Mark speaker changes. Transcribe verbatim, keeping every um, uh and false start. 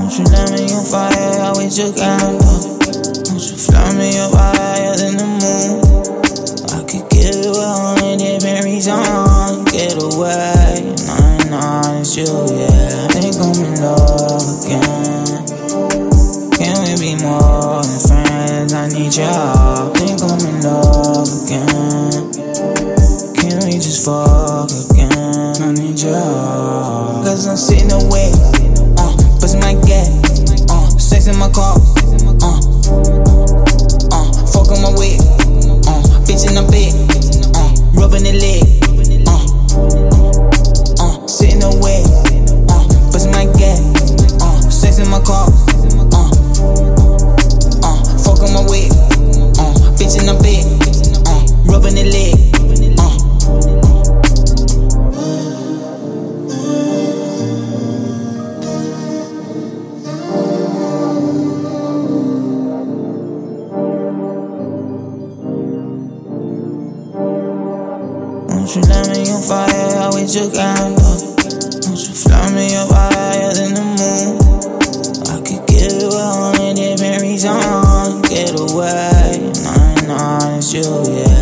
Speaker 1: Won't you let me on fire, I with your candle. Won't you fly me up higher than the moon? I could give you a hundred different reasons. Get away, nine, nine, it's you, yeah. Think I'm in love again. Can we be more than friends? I need your help. Think I'm in love again. Can we just fuck again? I need your help. Cause I'm sitting away, uh, bustin' my gas, uh, sex in my car, uh, uh, fuck on my wig, uh, bitch in the bed, uh, rubbing the leg, uh, uh, sitting away, uh, bustin' my gas, uh, sex in my car, uh, uh, fuck on my wig, uh, bitch in the bed, uh, rubbing the leg, uh. Won't you let me on fire, I with your candle. Won't you fly me up higher than the moon? I could give you a hundred different reasons. Get away, nine, nine, it's you, yeah.